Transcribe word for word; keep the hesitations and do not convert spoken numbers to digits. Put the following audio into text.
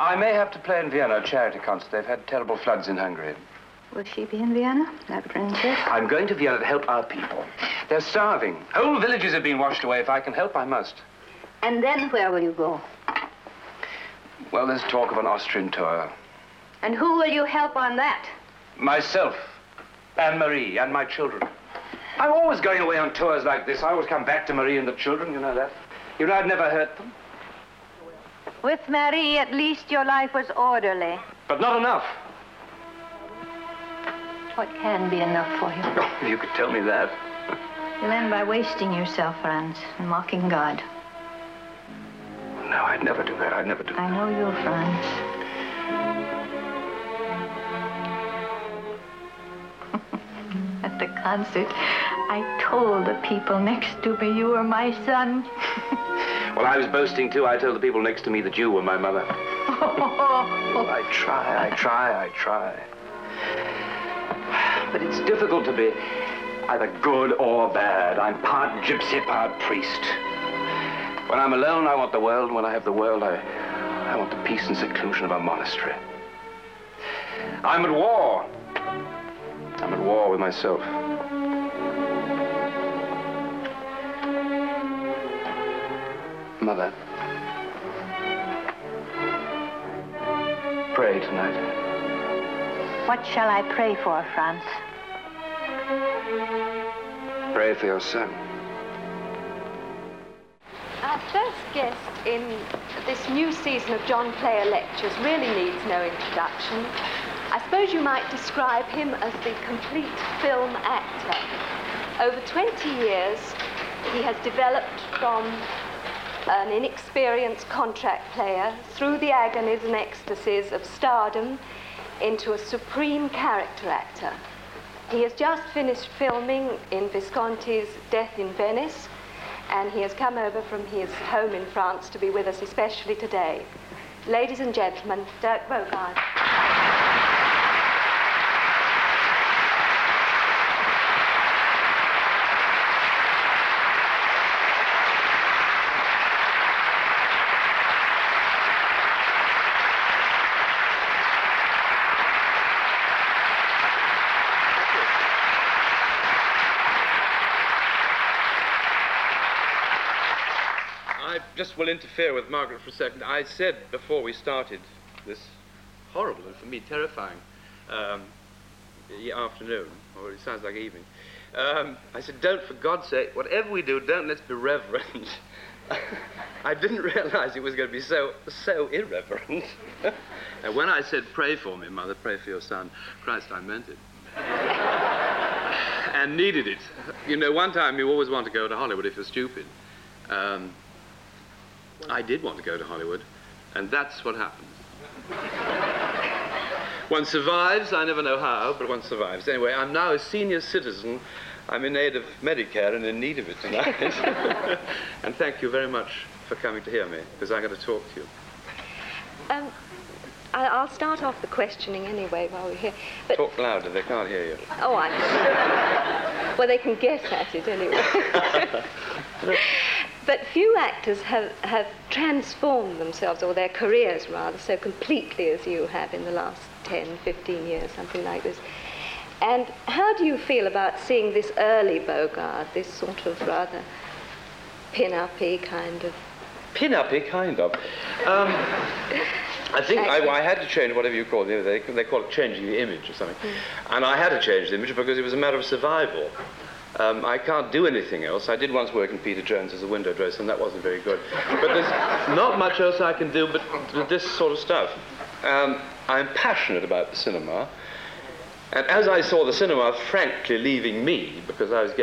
I may have to play in Vienna, a charity concert. They've had terrible floods in Hungary. Will she be in Vienna, that princess? I'm going to Vienna to help our people. They're starving. Whole villages have been washed away. If I can help, I must. And then where will you go? Well, there's talk of an Austrian tour. And who will you help on that? Myself, Anne-Marie, and my children. I'm always going away on tours like this. I always come back to Marie and the children, you know that. You know I'd never hurt them. With Marie, at least your life was orderly. But not enough. What can be enough for you? Oh, you could tell me that. You'll end by wasting yourself, Franz, and mocking God. No, I'd never do that. I'd never do that. I know you, Franz. At the concert, I told the people next to me you were my son. Well, I was boasting, too. I told the people next to me that you were my mother. Oh, I try, I try, I try. But it's difficult to be either good or bad. I'm part gypsy, part priest. When I'm alone, I want the world. When I have the world, I, I want the peace and seclusion of a monastery. I'm at war. I'm at war with myself. Mother, pray tonight. What shall I pray for, Franz? Pray for your son. Our first guest in this new season of John Player Lectures really needs no introduction. I suppose you might describe him as the complete film actor. Over twenty years, he has developed from an inexperienced contract player through the agonies and ecstasies of stardom into a supreme character actor. He has just finished filming in Visconti's Death in Venice, and he has come over from his home in France to be with us especially today. Ladies and gentlemen, Dirk Bogarde. Just will interfere with Margaret for a second. I said before we started this horrible and for me terrifying um, afternoon, or it sounds like evening, um, I said, don't, for God's sake, whatever we do, don't let's be reverent. I didn't realize it was going to be so, so irreverent. And when I said, pray for me, Mother, pray for your son, Christ, I meant it. And needed it. You know, one time you always want to go to Hollywood if you're stupid. Um, I did want to go to Hollywood, and that's what happened. One survives, I never know how, but one survives. Anyway, I'm now a senior citizen. I'm in aid of Medicare and in need of it tonight. And thank you very much for coming to hear me, because I'm going to talk to you. Um, I- I'll start off the questioning anyway while we're here. But talk louder, they can't hear you. Oh, I Well, they can guess at it anyway. But few actors have, have transformed themselves, or their careers rather, so completely as you have in the last ten, fifteen years, something like this. And how do you feel about seeing this early Bogarde, this sort of rather pin-up-y kind of... Pin-up-y kind of? Um, I think I, I had to change whatever you call it. They, they call it changing the image or something. Mm. And I had to change the image because it was a matter of survival. Um, I can't do anything else. I did once work in Peter Jones as a window dresser, and that wasn't very good. But there's not much else I can do but this sort of stuff. Um, I'm passionate about the cinema, and as I saw the cinema frankly leaving me, because I was getting